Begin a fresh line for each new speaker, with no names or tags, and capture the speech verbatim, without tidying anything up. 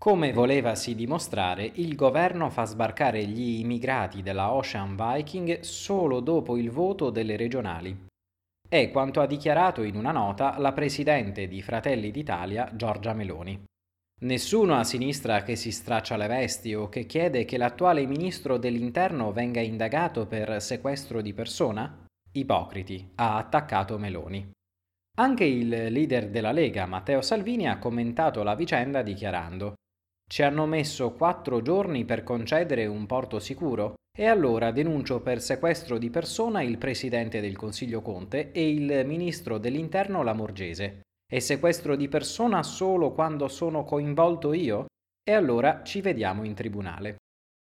Come volevasi dimostrare, il governo fa sbarcare gli immigrati della Ocean Viking solo dopo il voto delle regionali. È quanto ha dichiarato in una nota la presidente di Fratelli d'Italia, Giorgia Meloni. Nessuno a sinistra che si straccia le vesti o che chiede che l'attuale ministro dell'Interno venga indagato per sequestro di persona? Ipocriti, ha attaccato Meloni. Anche il leader della Lega, Matteo Salvini, ha commentato la vicenda dichiarando: ci hanno messo quattro giorni per concedere un porto sicuro? E allora denuncio per sequestro di persona il presidente del Consiglio Conte e il ministro dell'Interno Lamorgese. E sequestro di persona solo quando sono coinvolto io? E allora ci vediamo in tribunale.